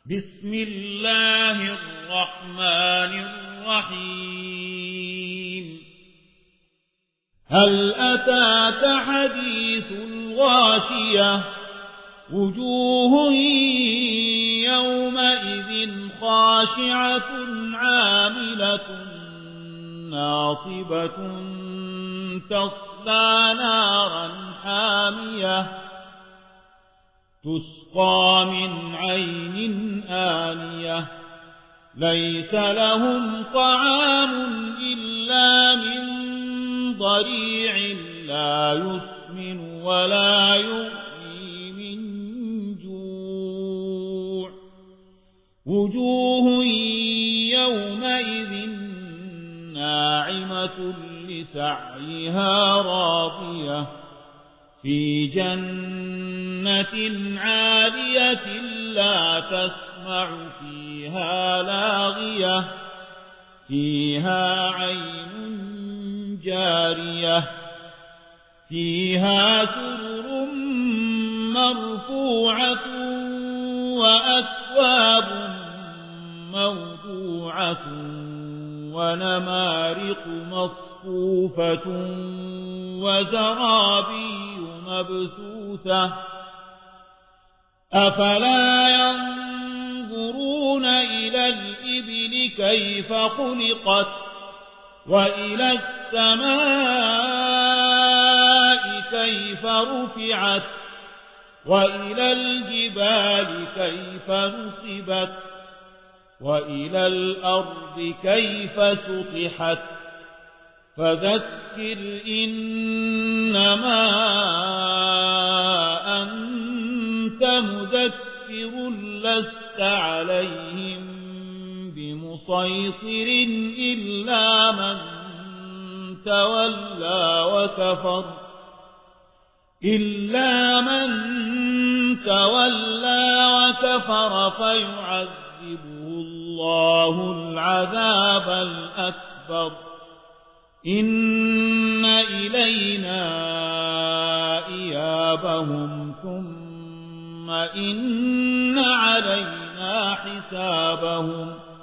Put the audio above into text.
بسم الله الرحمن الرحيم هل أتاك حديث الغاشية وجوه يومئذ خاشعة عاملة ناصبة تصلى نارا حامية تسقى من عين آنية ليس لهم طعام إلا من ضريع لا يسمن ولا يغني من جوع وجوه يومئذ ناعمة لسعيها راضية في جنة عالية لا تسمع فيها لاغية فيها عين جارية فيها سرر مرفوعة وأكواب موضوعة ونمارق مصفوفة وزرابي مبثوثة أفلا ينظرون إلى الإبل كيف خلقت وإلى السماء كيف رفعت وإلى الجبال كيف نصبت وإلى الأرض كيف سطحت فذكر إنما أنت مذكر لست عليهم بمسيطر إلا من تولى وكفر فيعذبه الله العذاب الأكبر إن إلينا إيابهم ثم إن علينا حسابهم